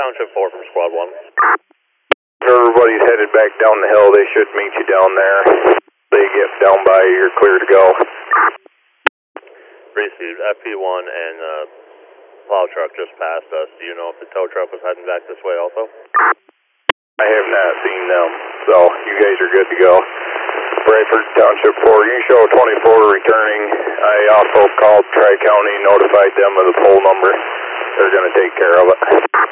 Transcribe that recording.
Township 4 from Squad 1. Everybody's headed back down the hill. They should meet you down there. They get down by you, you're clear to go. Received. FP1 and plow truck just passed us. Do you know if the tow truck was heading back this way also? I have not seen them, so you guys are good to go. Bradford Township 4, you show 24 returning. I also called Tri-County, notified them of the pole number. They're going to take care of it.